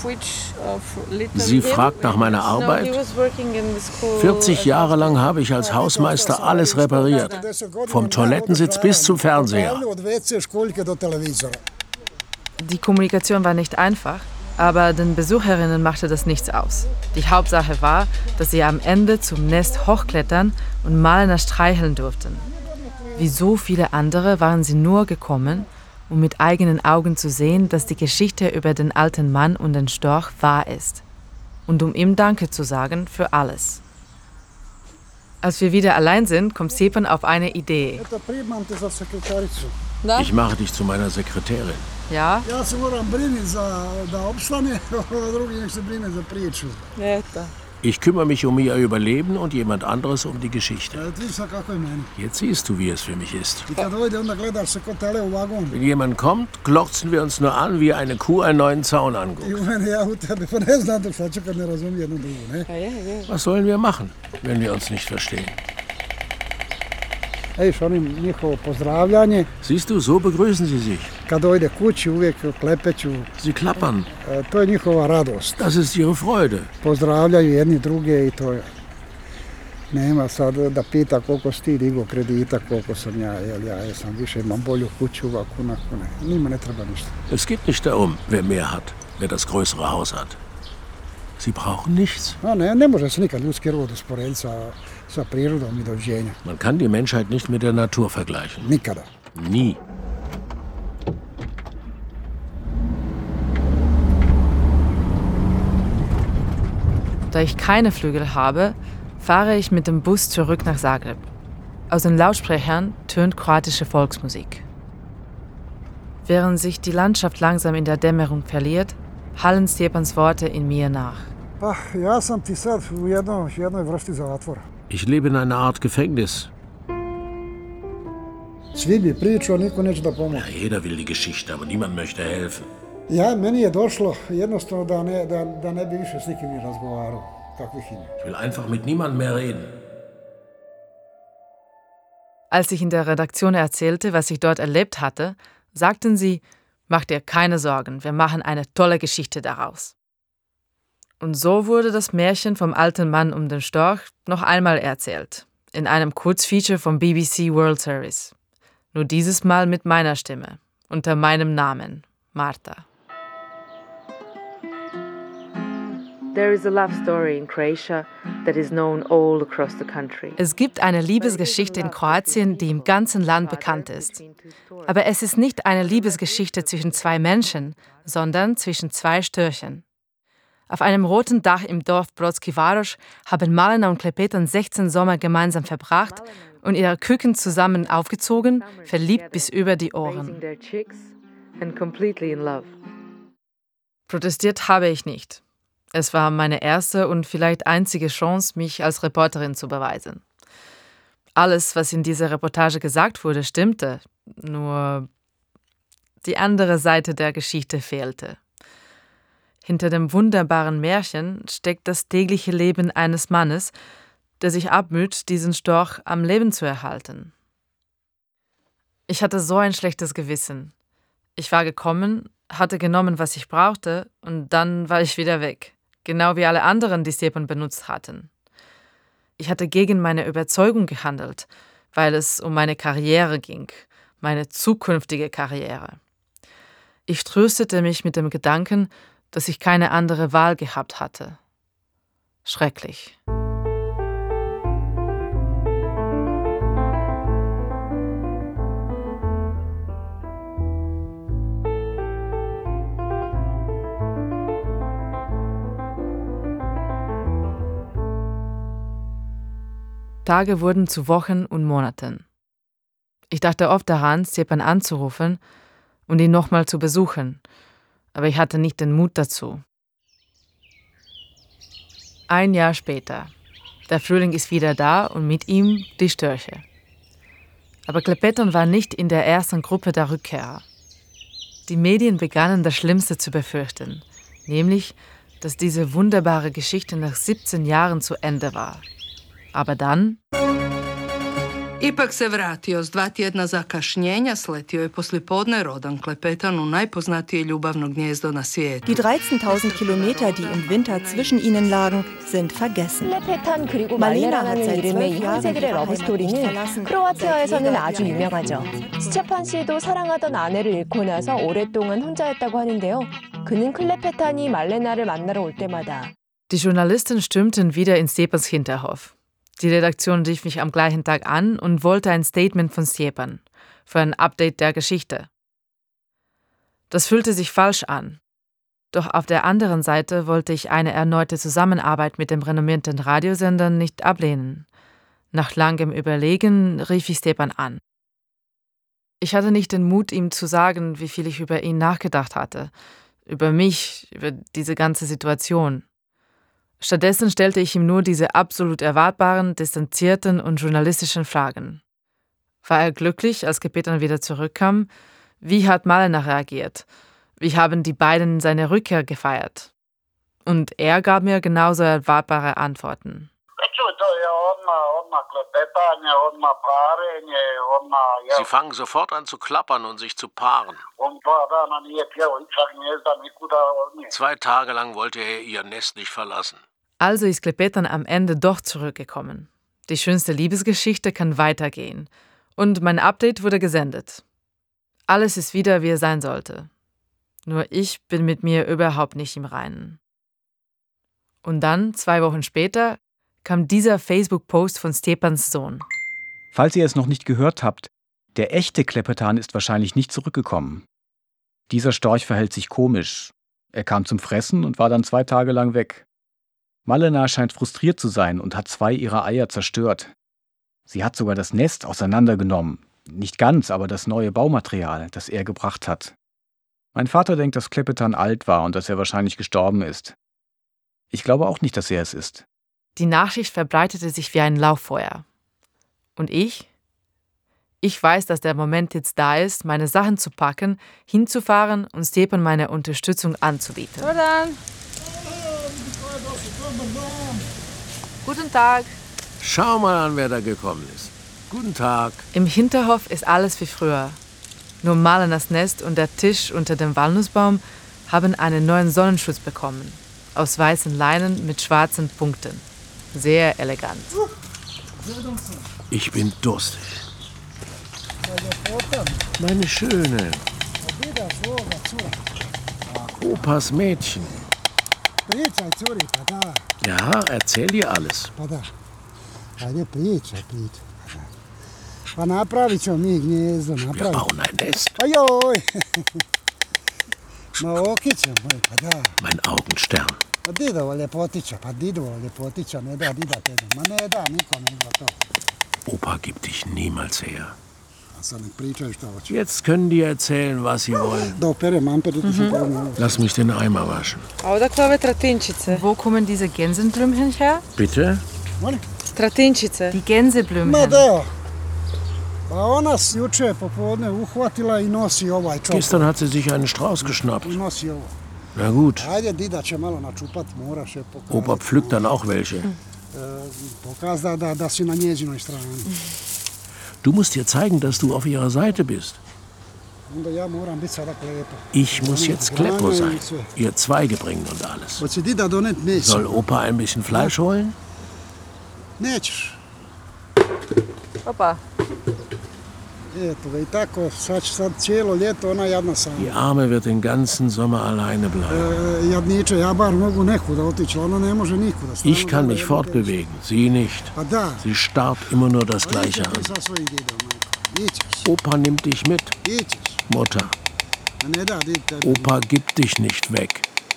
Sie fragt nach meiner Arbeit. vierzig Jahre lang habe ich als Hausmeister alles repariert. Vom Toilettensitz bis zum Fernseher. Die Kommunikation war nicht einfach, aber den Besucherinnen machte das nichts aus. Die Hauptsache war, dass sie am Ende zum Nest hochklettern und Malena streicheln durften. Wie so viele andere waren sie nur gekommen, um mit eigenen Augen zu sehen, dass die Geschichte über den alten Mann und den Storch wahr ist. Und um ihm Danke zu sagen für alles. Als wir wieder allein sind, kommt Stjepan auf eine Idee. Ich mache dich zu meiner Sekretärin. Ja? Ja se moram briniti za da opstane, a drugi nek se brine za priču. Eto. Ich kümmere mich um ihr Überleben und jemand anderes um die Geschichte. Kako je meni. Jetzt siehst du, wie es für mich ist. I kad dojde, onda gledaš se ko tele u vagon. Wenn jemand kommt, glotzen wir uns nur an, wie eine Kuh einen neuen Zaun I anguckt. u mene, ja u tebe, pa ne znate šta ću kad ne razumije jednu drugu, ne? Was sollen wir machen, wenn wir uns nicht verstehen? Viš, oni njihovo pozdravljanje. Siehst du, so begrüßen sie sich. Kad dojde kući, uvijek klepeću. Sie klappern. To je njihova radost. Das ist ihre Freude. Pozdravljaju jedni druge i to je. Nema sad da pita koliko si ti digao kredita, koliko sam ja, jel ja jesam više, imam bolju kuću, ovako, onako, ne. Njima ne treba ništa. Es geht nicht darum, wer mehr hat, wer das größere Haus hat. Sie brauchen nichts. A ne, ne može se nikad ljudski rod usporediti sa, sa prirodom i dođenja. Man kann die Menschheit nicht mit der Natur vergleichen. Nikada. Nie. Da ich keine Flügel habe, fahre ich mit dem Bus zurück nach Zagreb. Aus den Lautsprechern tönt kroatische Volksmusik. Während sich die Landschaft langsam in der Dämmerung verliert, hallen Stjepans Worte in mir nach. Ich lebe in einer Art Gefängnis. Ja, jeder will die Geschichte, aber niemand möchte helfen. Ich will einfach mit niemandem mehr reden. Als ich in der Redaktion erzählte, was ich dort erlebt hatte, sagten sie, mach dir keine Sorgen, wir machen eine tolle Geschichte daraus. Und so wurde das Märchen vom alten Mann um den Storch noch einmal erzählt, in einem Kurzfeature vom B B C World Service. Nur dieses Mal mit meiner Stimme, unter meinem Namen, Marta. There is a love story in Croatia that is known all across the country. Es gibt eine Liebesgeschichte in Kroatien, die im ganzen Land bekannt ist. Aber es ist nicht eine Liebesgeschichte zwischen zwei Menschen, sondern zwischen zwei Störchen. Auf einem roten Dach im Dorf Brodski Varoš haben Malena und Klepetan sechzehn Sommer gemeinsam verbracht und ihre Küken zusammen aufgezogen, verliebt bis über die Ohren. Protestiert habe ich nicht. Es war meine erste und vielleicht einzige Chance, mich als Reporterin zu beweisen. Alles, was in dieser Reportage gesagt wurde, stimmte, nur die andere Seite der Geschichte fehlte. Hinter dem wunderbaren Märchen steckt das tägliche Leben eines Mannes, der sich abmüht, diesen Storch am Leben zu erhalten. Ich hatte so ein schlechtes Gewissen. Ich war gekommen, hatte genommen, was ich brauchte, und dann war ich wieder weg. Genau wie alle anderen, die Stjepan benutzt hatten. Ich hatte gegen meine Überzeugung gehandelt, weil es um meine Karriere ging, meine zukünftige Karriere. Ich tröstete mich mit dem Gedanken, dass ich keine andere Wahl gehabt hatte. Schrecklich. Tage wurden zu Wochen und Monaten. Ich dachte oft daran, Stjepan anzurufen und ihn nochmal zu besuchen, aber ich hatte nicht den Mut dazu. Ein Jahr später. Der Frühling ist wieder da und mit ihm die Störche. Aber Klepetan war nicht in der ersten Gruppe der Rückkehrer. Die Medien begannen das Schlimmste zu befürchten, nämlich, dass diese wunderbare Geschichte nach siebzehn Jahren zu Ende war. Aber dann... Ipak se vratio s dva tjedna zakašnjenja, sletio je poslijepodne rodan Klepetan u najpoznatije ljubavno gnjezdo na svijetu. Die dreizehntausend Kilometer, die im Winter zwischen ihnen lagen, sind vergessen. Malena hat seit zwölf Jahren die Heimat nicht verlassen. 크로아티아에서는 아주 유명하죠. 스테판 씨도 사랑하던 아내를 잃고 나서 오랫동안 혼자였다고 하는데요. 그는 클레페탄이 말레나를 만나러 올 때마다 Die Journalisten stürmten wieder in Stjepans Hinterhof. Die Redaktion rief mich am gleichen Tag an und wollte ein Statement von Stjepan für ein Update der Geschichte. Das fühlte sich falsch an. Doch auf der anderen Seite wollte ich eine erneute Zusammenarbeit mit dem renommierten Radiosender nicht ablehnen. Nach langem Überlegen rief ich Stjepan an. Ich hatte nicht den Mut, ihm zu sagen, wie viel ich über ihn nachgedacht hatte, über mich, über diese ganze Situation. Stattdessen stellte ich ihm nur diese absolut erwartbaren, distanzierten und journalistischen Fragen. War er glücklich, als Klepetan wieder zurückkam? Wie hat Malena reagiert? Wie haben die beiden seine Rückkehr gefeiert? Und er gab mir genauso erwartbare Antworten. Sie fangen sofort an zu klappern und sich zu paaren. Zwei Tage lang wollte er ihr Nest nicht verlassen. Also ist Klepetan am Ende doch zurückgekommen. Die schönste Liebesgeschichte kann weitergehen. Und mein Update wurde gesendet. Alles ist wieder, wie es sein sollte. Nur ich bin mit mir überhaupt nicht im Reinen. Und dann, zwei Wochen später, kam dieser Facebook-Post von Stjepans Sohn. Falls ihr es noch nicht gehört habt, der echte Klepetan ist wahrscheinlich nicht zurückgekommen. Dieser Storch verhält sich komisch. Er kam zum Fressen und war dann zwei Tage lang weg. Malena scheint frustriert zu sein und hat zwei ihrer Eier zerstört. Sie hat sogar das Nest auseinandergenommen. Nicht ganz, aber das neue Baumaterial, das er gebracht hat. Mein Vater denkt, dass Klepetan alt war und dass er wahrscheinlich gestorben ist. Ich glaube auch nicht, dass er es ist. Die Nachricht verbreitete sich wie ein Lauffeuer. Und ich? Ich weiß, dass der Moment jetzt da ist, meine Sachen zu packen, hinzufahren und Stepan meine Unterstützung anzubieten. Guten Tag. Schau mal an, wer da gekommen ist. Guten Tag. Im Hinterhof ist alles wie früher. Nur Malenas Nest und der Tisch unter dem Walnussbaum haben einen neuen Sonnenschutz bekommen. Aus weißen Leinen mit schwarzen Punkten. Sehr elegant. Ich bin durstig. Meine Schöne. Opas Mädchen. Ja, erzähl dir alles. Ajde, pričaj, pričaj. Pa napravit ćemo mi gnjezdo, napravit. Wir bauen ein Nest. Ajoj! Ma okićemo, pa da. Mein Augenstern. Pa didovo ljepotića, pa didovo ljepotića, ne da, dida tebe. Ma ne da, nikome za to. Opa gibt dich niemals her. A sad nek pričaju šta hoće. Jetzt können die erzählen, was sie wollen. Da opere mampe, da se povno. Lass mich den Eimer waschen. A odakle ove tratinčice? Wo kommen diese Gänseblümchen her? Bitte? Tratinčice. Die Gänseblümchen. Ma da. Pa ona juče popodne uhvatila i nosi ovaj čopor. Gestern hat sie sich einen Strauß geschnappt. I nosi ovo. Na gut. Ajde, dida će malo načupat, moraš je pokazati. Opa pflückt dann auch welche. Pokaz da, da, da si na njezinoj strani. Du musst ihr zeigen, dass du auf ihrer Seite bist. Onda ja moram biti sada klepa. Ich muss jetzt Kleppo sein, ihr Zweige bringen und alles. Hoće dida donet meso? Soll Opa ein bisschen Fleisch holen? Nećeš. Opa. Eto ga i tako, sad, sad cijelo ljeto ona jadna sama. Die Arme wird den ganzen Sommer alleine bleiben. E, jadniče, ja bar mogu nekuda otići, ona ne može nikuda. Ich kann mich fortbewegen, sie nicht. Pa da. Sie starrt immer nur das Gleiche an. Sa svojim didom, majko. Ićeš. Opa nimmt dich mit. Ićeš. Mutter. Ne da, dida. Opa gibt dich nicht weg.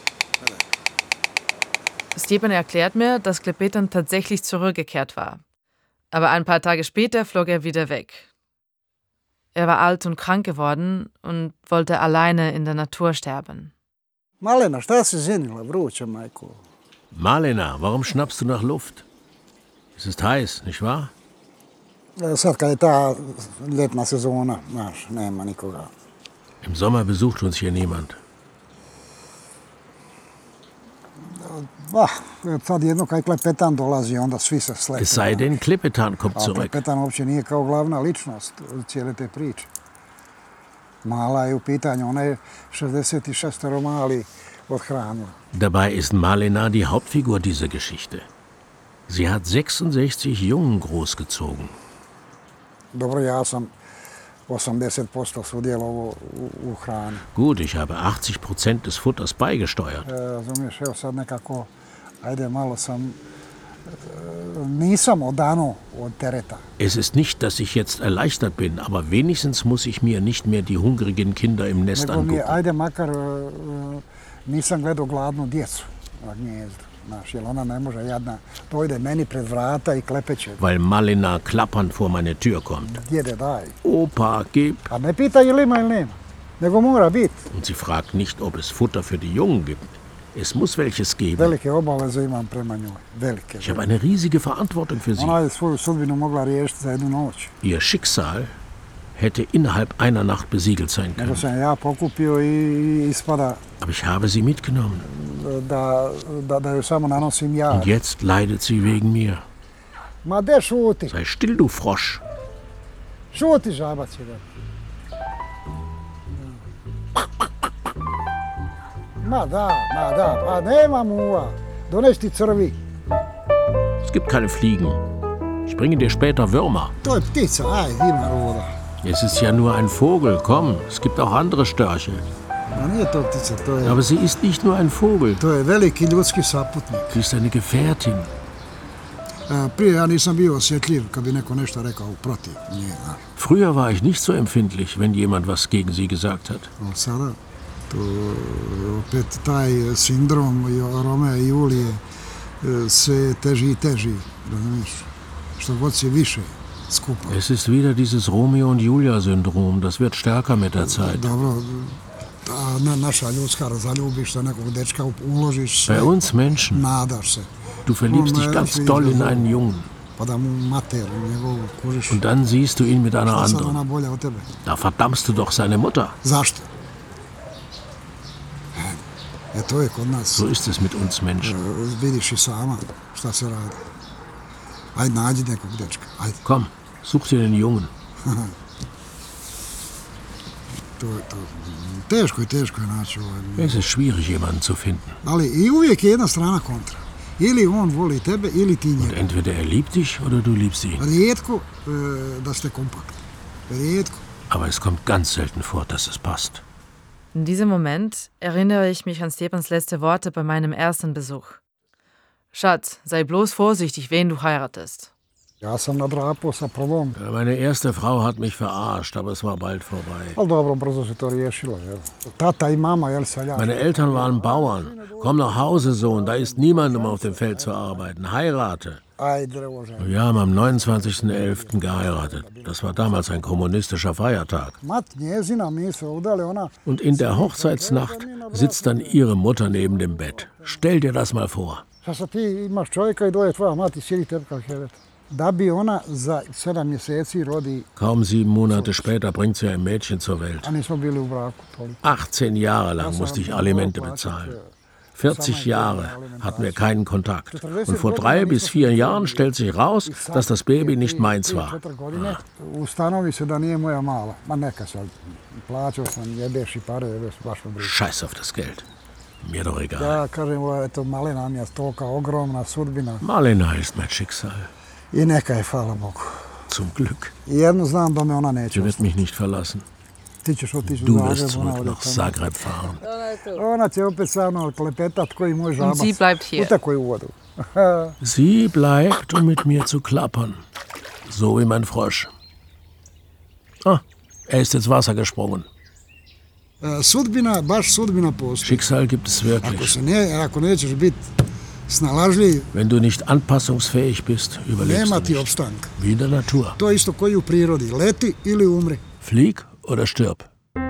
Stepan erklärt mir, dass Klepetan tatsächlich zurückgekehrt war. Aber ein paar Tage später flog er wieder weg. Er war alt und krank geworden und wollte alleine in der Natur sterben. Malena, šta si ženila, vruća, majko? Malena, warum schnappst du nach Luft? Es ist heiß, nicht wahr? Sad kad je ta ljetna sezona, znaš, nema nikoga. Im Sommer besucht uns hier niemand. Ah, sad jedno kaj Klepetan dolazi, onda svi se slepe. Es sei denn, Klepetan kommt zurück. Klepetan uopće nije kao glavna ličnost cijele te priče. Mala je u pitanju, ona je šezdeset šest mali odhranila. Dabei ist Malena die Hauptfigur dieser Geschichte. Sie hat sechsundsechzig Jungen großgezogen. Dobro, ja sam osamdeset posto sudjelovao u hrani. Gut, ich habe achtzig Prozent des Futters beigesteuert. Razumiješ, evo sad nekako, ajde, malo sam, nisam odanuo od tereta. Es ist nicht, dass ich jetzt erleichtert bin, aber wenigstens muss ich mir nicht mehr die hungrigen Kinder im Nest Nego mi, angucken. ajde, makar nisam gledao gladnu djecu na gnjezdu. Znaš, jer ona ne može jadna, dojde meni pred vrata i klepeće. Weil Malena klappernd vor meine Tür kommt. Djede, daj. Opa, gib. A ne pita ili ima ili nema, nego mora biti. Und sie fragt nicht, ob es Futter für die Jungen gibt. Es muss welches geben. Velike obaveze imam prema njoj, velike. Ich habe eine riesige Verantwortung für sie. Ona je svoju sudbinu mogla riješiti za jednu noć. Ihr Schicksal hätte innerhalb einer Nacht besiegelt sein Nego können. sam ja pokupio i ispada Aber ich habe sie mitgenommen. da, da, da joj samo nanosim ja. Und jetzt leidet sie wegen mir. Ma de šuti? Sei still, du Frosch. Šuti, žabac je da. Ma da, ma da, pa nema muva. Doneš ti crvi. Es gibt keine Fliegen. Ich bringe dir später Würmer. To je ptica, aj, ima roda. Es ist ja nur ein Vogel, komm. Es gibt auch andere Störche. Ma nije to ptica, to je... Aber sie ist nicht nur ein Vogel. To je veliki ljudski saputnik. Sie ist eine Gefährtin. A, prije ja nisam bio osjetljiv kad bi neko nešto rekao protiv nje. Früher war ich nicht so empfindlich, wenn jemand was gegen sie gesagt hat. Ali sada, to opet taj sindrom Romea i Julije se teži i teži, razumiješ? Što god se više skupa. Es ist wieder dieses Romeo und Julia-Syndrom. Das wird stärker mit der Zeit. Dobro, Bei uns Menschen. Du verliebst dich ganz doll in einen Jungen. Und dann siehst du ihn mit einer anderen. Da verdammst du doch seine Mutter. So ist es mit uns Menschen. Komm, such dir den Jungen. Es ist schwierig, jemanden zu finden. Und entweder er liebt dich oder du liebst ihn. Aber es kommt ganz selten vor, dass es passt. In diesem Moment erinnere ich mich an Stjepans letzte Worte bei meinem ersten Besuch. Schatz, sei bloß vorsichtig, wen du heiratest. Meine erste Frau hat mich verarscht, aber es war bald vorbei. Meine Eltern waren Bauern. Komm nach Hause, Sohn, da ist niemand, um auf dem Feld zu arbeiten. Heirate. Wir haben am neunundzwanzigsten elften geheiratet. Das war damals ein kommunistischer Feiertag. Und in der Hochzeitsnacht sitzt dann ihre Mutter neben dem Bett. Stell dir das mal vor. Kaum sieben Monate später bringt sie ein Mädchen zur Welt. achtzehn Jahre lang musste ich Alimente bezahlen. vierzig Jahre hatten wir keinen Kontakt. Und vor drei bis vier Jahren stellt sich raus, dass das Baby nicht meins war. Ah. Scheiß auf das Geld. Mir doch egal. Malena ist mein Schicksal. Zum Glück. Sie wird mich nicht verlassen. Du wirst zurück nach Zagreb fahren. Und sie bleibt hier. Sie bleibt, um mit mir zu klappern. So wie mein Frosch. Ah, er ist ins Wasser gesprungen. Schicksal gibt es wirklich. Wenn du nicht anpassungsfähig bist, überlebst du nicht. Wie in der Natur. Flieg oder stirb.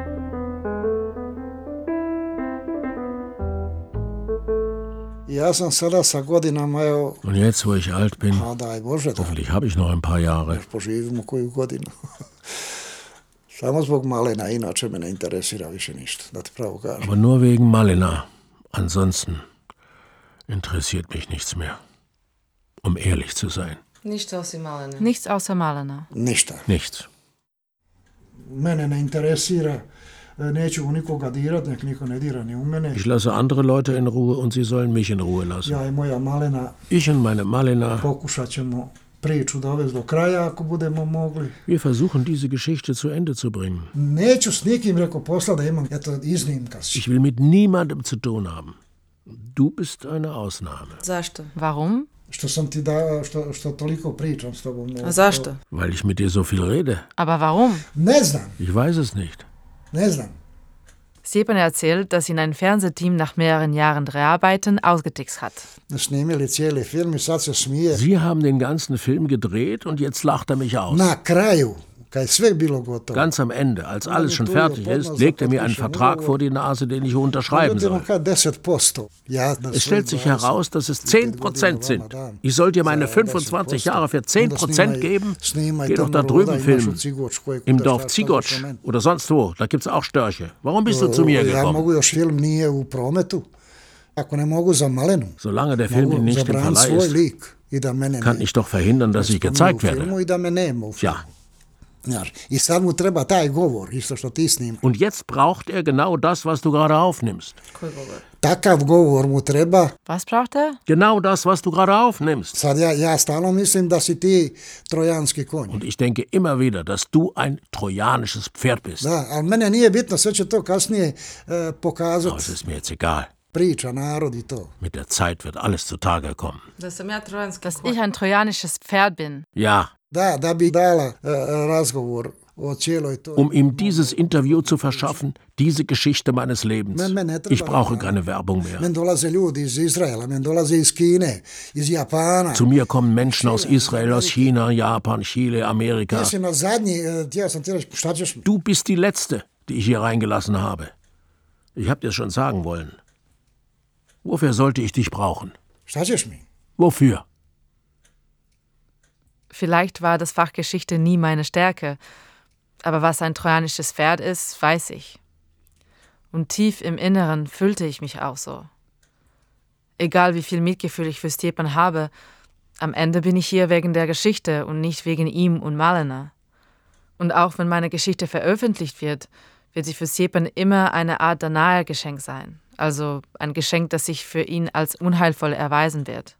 Und jetzt, wo ich alt bin, hoffentlich habe ich noch ein paar Jahre. Aber nur wegen Malena. Ansonsten interessiert mich nichts mehr. Um ehrlich zu sein. Nichts außer Malena. Nichts außer Malena. Nichts. Ich lasse andere Leute in Ruhe und sie sollen mich in Ruhe lassen. Ich und meine Malena. Wir versuchen, diese Geschichte zu Ende zu bringen. Ich will mit niemandem zu tun haben. Du bist eine Ausnahme. Warum? Zašto? Weil ich mit dir so viel rede. Aber warum? Ich weiß es nicht. Stjepan erzählt, dass ihn ein Fernsehteam nach mehreren Jahren Dreharbeiten ausgetixt hat. Sie haben den ganzen Film gedreht und jetzt lacht er mich aus. Ganz am Ende, als alles schon fertig ist, legt er mir einen Vertrag vor die Nase, den ich unterschreiben soll. Es stellt sich heraus, dass es zehn Prozent sind. Ich soll dir meine fünfundzwanzig Jahre für zehn Prozent geben? Geh doch da drüben filmen. Im Dorf Zigotsch oder sonst wo, da gibt's auch Störche. Warum bist du zu mir gekommen? Solange der Film nicht im Verleih ist, kann ich doch verhindern, dass ich gezeigt werde. Ja. Und jetzt braucht er genau das, was du gerade aufnimmst. Was braucht er? Genau das, was du gerade aufnimmst. Und ich denke immer wieder, dass du ein trojanisches Pferd bist. Aber es ist mir jetzt egal. Mit der Zeit wird alles zutage kommen. Dass ich ein trojanisches Pferd bin. Ja. Um ihm dieses Interview zu verschaffen, diese Geschichte meines Lebens. Ich brauche keine Werbung mehr. Zu mir kommen Menschen aus Israel, aus China, Japan, Chile, Amerika. Du bist die Letzte, die ich hier reingelassen habe. Ich hab dir's schon sagen wollen. Wofür sollte ich dich brauchen? Šta ćeš mi? Wofür? Vielleicht war das Fach Geschichte nie meine Stärke, aber was ein trojanisches Pferd ist, weiß ich. Und tief im Inneren fühlte ich mich auch so. Egal wie viel Mitgefühl ich für Stjepan habe, am Ende bin ich hier wegen der Geschichte und nicht wegen ihm und Malena. Und auch wenn meine Geschichte veröffentlicht wird, wird sie für Stjepan immer eine Art Danaja-Geschenk sein. Also ein Geschenk, das sich für ihn als unheilvoll erweisen wird.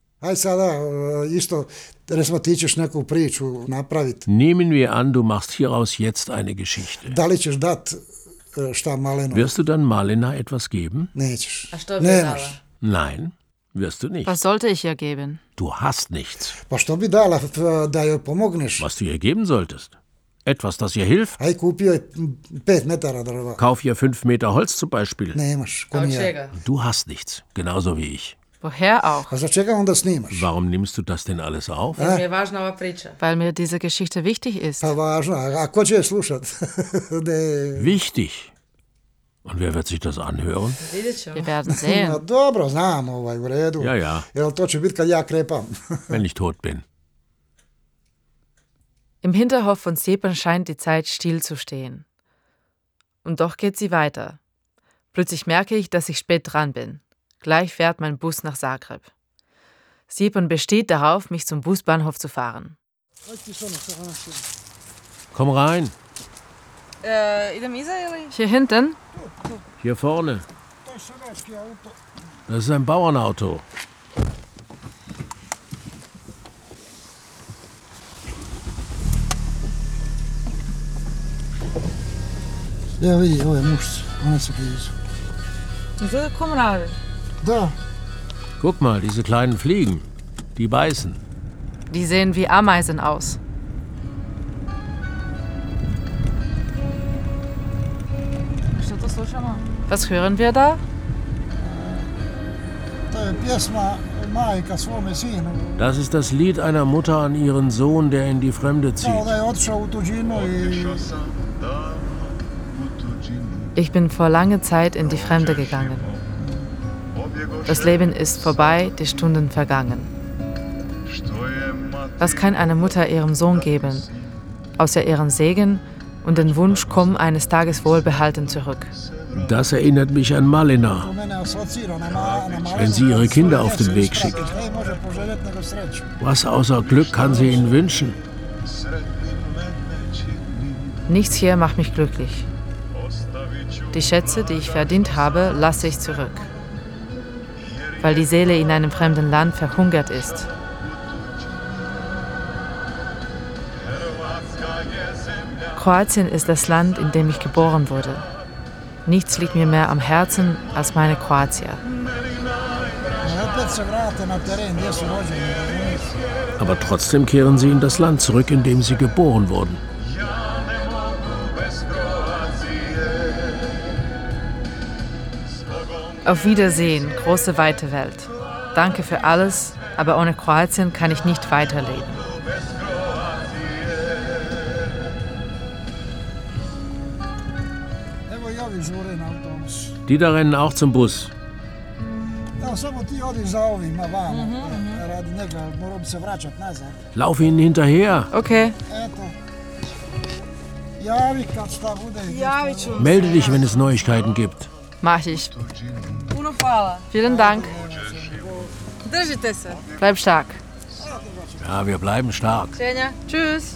Nehmen wir an, du machst hieraus jetzt eine Geschichte. Wirst du dann Malena etwas geben? Nein, wirst du nicht. Was sollte ich ihr geben? Du hast nichts. Was du ihr geben solltest? Etwas, das ihr hilft? Kauf ihr fünf Meter Holz zum Beispiel. Du hast nichts, genauso wie ich. Woher auch? Warum nimmst du das denn alles auf? Weil mir diese Geschichte wichtig ist. Wichtig? Und wer wird sich das anhören? Wir werden sehen. Ja, ja. Wenn ich tot bin. Im Hinterhof von Stjepan scheint die Zeit still zu stehen. Und doch geht sie weiter. Plötzlich merke ich, dass ich spät dran bin. Gleich fährt mein Bus nach Zagreb. Stjepan besteht darauf, mich zum Busbahnhof zu fahren. Komm rein. Äh, Hier hinten? Hier vorne. Das ist ein Bauernauto. Ja, vidi, ovo je mušci. Ona se krizu. Da. Guck mal, diese kleinen Fliegen. Die beißen. Die sehen wie Ameisen aus. Was hören wir da? Das ist das Lied einer Mutter an ihren Sohn, der in die Fremde zieht. Ich bin vor langer Zeit in die Fremde gegangen. Das Leben ist vorbei, die Stunden vergangen. Was kann eine Mutter ihrem Sohn geben, außer ihren Segen und den Wunsch, komm eines Tages wohlbehalten zurück? Das erinnert mich an Malena, wenn sie ihre Kinder auf den Weg schickt. Was außer Glück kann sie ihnen wünschen? Nichts hier macht mich glücklich. Die Schätze, die ich verdient habe, lasse ich zurück, weil die Seele in einem fremden Land verhungert ist. Kroatien ist das Land, in dem ich geboren wurde. Nichts liegt mir mehr am Herzen als meine Kroatier. Aber trotzdem kehren sie in das Land zurück, in dem sie geboren wurden. Auf Wiedersehen, große weite Welt. Danke für alles, aber ohne Kroatien kann ich nicht weiterleben. Die da rennen auch zum Bus. Lauf ihnen hinterher. Okay. Melde dich, wenn es Neuigkeiten gibt. Mach ich. Vielen Dank. Bleib stark. Ja, wir bleiben stark. Tschüss.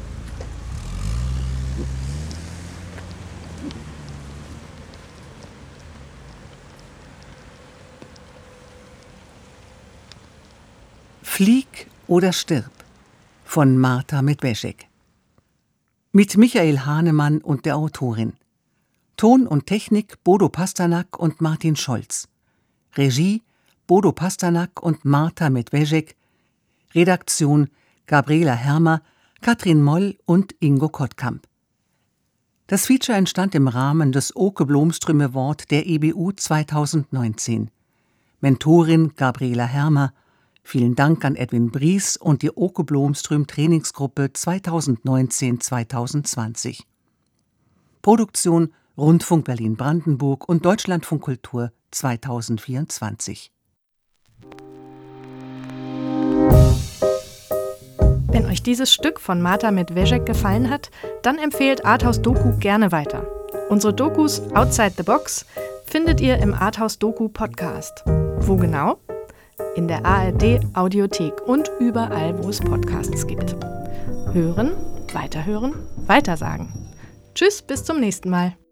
Flieg oder stirb von Marta Medvešek. Mit Michael Hahnemann und der Autorin. Ton und Technik Bodo Pasternak und Martin Scholz. Regie Bodo Pasternak und Marta Medvešek. Redaktion Gabriela Hermer, Katrin Moll und Ingo Kottkamp. Das Feature entstand im Rahmen des Oke Blomström Award der E B U zweitausendneunzehn. Mentorin Gabriela Hermer. Vielen Dank an Edwin Bries und die Oke Blomström Trainingsgruppe zweitausendneunzehn zweitausendzwanzig. Produktion Rundfunk Berlin-Brandenburg und Deutschlandfunk Kultur zweitausendvierundzwanzig. Wenn euch dieses Stück von Marta Medvežek gefallen hat, dann empfehlt Arthouse Doku gerne weiter. Unsere Dokus Outside the Box findet ihr im Arthouse Doku Podcast. Wo genau? In der A R D Audiothek und überall, wo es Podcasts gibt. Hören, weiterhören, weitersagen. Tschüss, bis zum nächsten Mal.